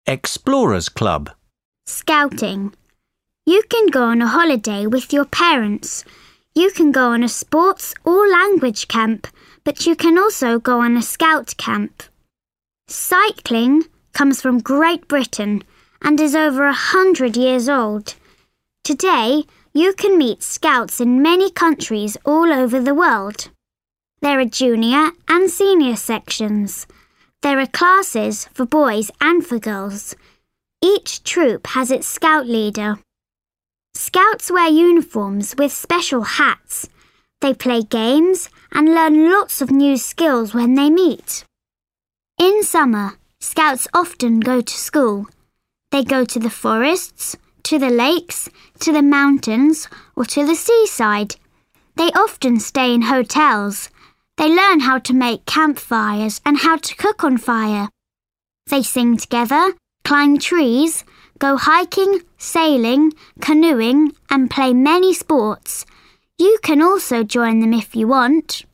Explorers Club. Scouting. You can go on a holiday with your parents. You can go on a sports or language camp, but you can also go on a scout camp. Cycling comes from Great Britain and is over 100 years old. Today, you can meet scouts in many countries all over the world. There are junior and senior sections. There are classes for boys and for girls. Each troop has its scout leader. Scouts wear uniforms with special hats. They play games and learn lots of new skills when they meet. In summer, scouts often go to school. They go to the forests, to the lakes, to the mountains, or to the seaside. They often stay in hotels. They learn how to make campfires and how to cook on fire. They sing together, climb trees, go hiking, sailing, canoeing, and play many sports. You can also join them if you want.